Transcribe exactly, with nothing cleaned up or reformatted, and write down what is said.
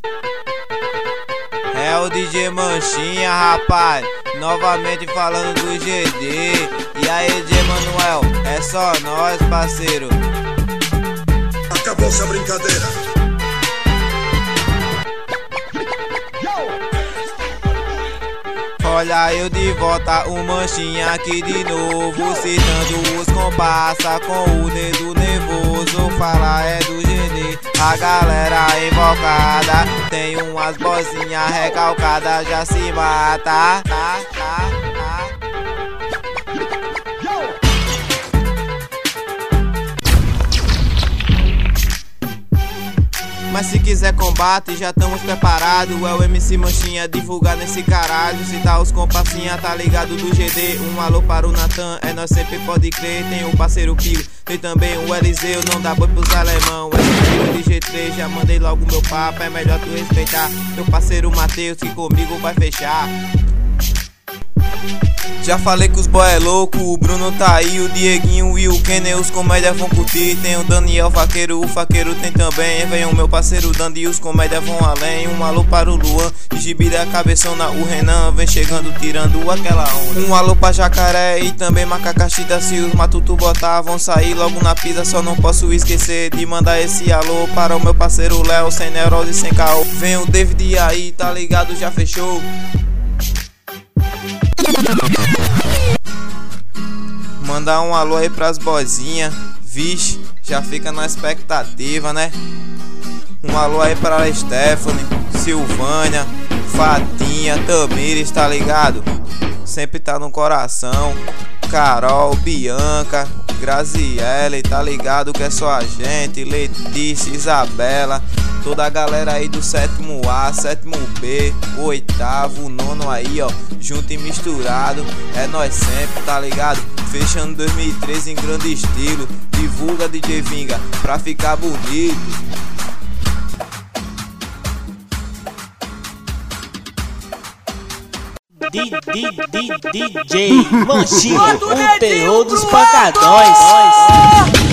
É o D J Manchinha, rapaz, novamente falando do G D. E aí, D J Manuel, é só nós, parceiro. Acabou essa brincadeira. Olha eu de volta, o Manchinha aqui de novo, citando os compassa com o dedo nervoso. Fala é do G D, a galera invocada, tem umas bozinhas recalcadas, já se mata, tá, tá, tá. Mas se quiser combate, já estamos preparados. É o M C Manchinha divulgar nesse caralho. Se tá os compassinha, tá ligado do G D. Um alô para o Natan, é nós sempre pode crer. Tem o parceiro Pio, tem também o Eliseu. Não dá boi pros alemão, é de G três. Já mandei logo meu papo, é melhor tu respeitar meu parceiro Matheus, que comigo vai fechar. Já falei que os boy é louco, o Bruno tá aí, o Dieguinho e o Kenner, os comédias vão curtir. Tem o Daniel Vaqueiro, o Faqueiro tem também. Vem o meu parceiro Dandy e os comédias vão além. Um alô para o Luan, Gibi da cabeçona, o Renan vem chegando tirando aquela onda. Um alô pra Jacaré e também Macacachita, se os matuto botar vão sair logo na pista. Só não posso esquecer de mandar esse alô para o meu parceiro Léo, sem neurose e sem caô. Vem o David aí, tá ligado, já fechou. Mandar um alô aí pras bozinhas, vixe, já fica na expectativa, né? Um alô aí pra Stephanie, Silvânia, Fatinha, Tamires, tá ligado? Sempre tá no coração. Carol, Bianca, Graziele, tá ligado que é só a gente. Letícia, Isabela, toda a galera aí do sétimo A, sétimo B, o oitavo, o nono aí, ó, junto e misturado. É nós sempre, tá ligado? Fechando dois mil e treze em grande estilo. Divulga D J Vinga pra ficar bonito. D D D D J Manchinha, o terror dos pancadões.